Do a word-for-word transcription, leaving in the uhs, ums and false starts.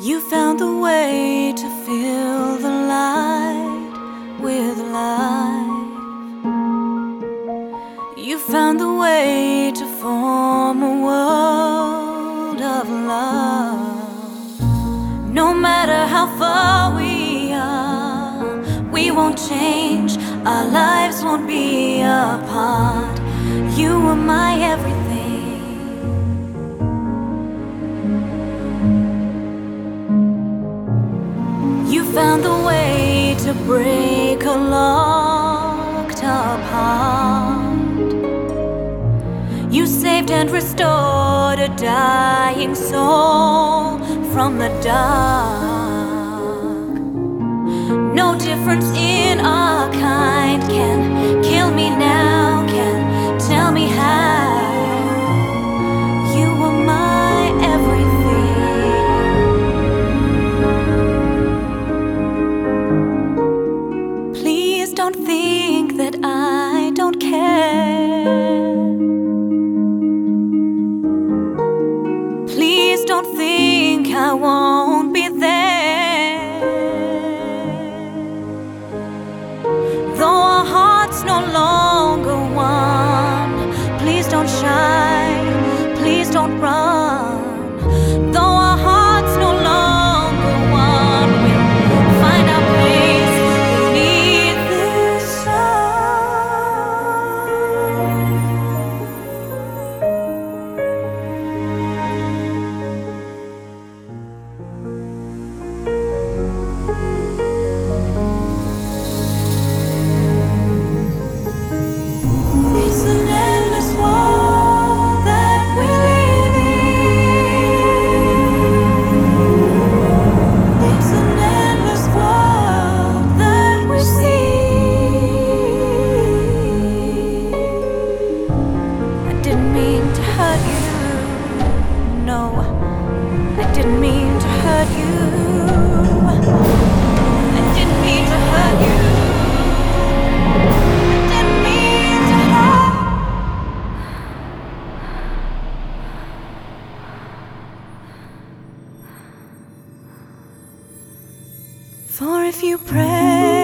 You found the way to fill the light with life. You found the way to form a world of love. No matter how far we are, we won't change, our lives won't be apart. You were my everything. You found the way to break a locked up heart. You saved and restored a dying soul from the dark. No difference in our kind can kill me now, can tell me how. You were my everything. Please don't think that I don't care. Please don't think I won't be there. Though our hearts no longer one, please don't shy, please don't run. Though our hearts no longer one, we'll find our place beneath this sun. It's an endless world that we live in. It's an endless world that we see. I didn't mean to hurt you. No, I didn't mean to hurt you. I didn't mean to hurt you. I didn't mean to hurt. For if you pray